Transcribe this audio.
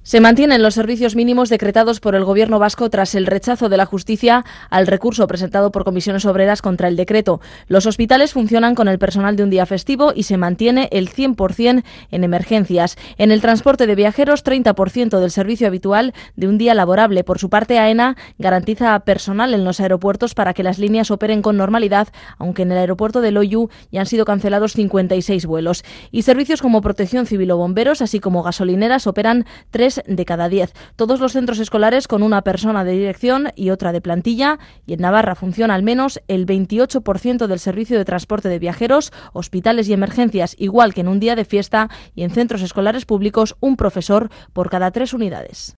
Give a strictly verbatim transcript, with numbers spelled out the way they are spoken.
Se mantienen los servicios mínimos decretados por el Gobierno vasco tras el rechazo de la justicia al recurso presentado por comisiones obreras contra el decreto. Los hospitales funcionan con el personal de un día festivo y se mantiene el cien por cien en emergencias. En el transporte de viajeros, treinta por ciento del servicio habitual de un día laborable. Por su parte, AENA garantiza personal en los aeropuertos para que las líneas operen con normalidad, aunque en el aeropuerto de Loiu ya han sido cancelados cincuenta y seis vuelos. Y servicios como Protección Civil o bomberos, así como gasolineras, operan tres de cada diez. Todos los centros escolares con una persona de dirección y otra de plantilla, y en Navarra funciona al menos el veintiocho por ciento del servicio de transporte de viajeros, hospitales y emergencias, igual que en un día de fiesta, y en centros escolares públicos un profesor por cada tres unidades.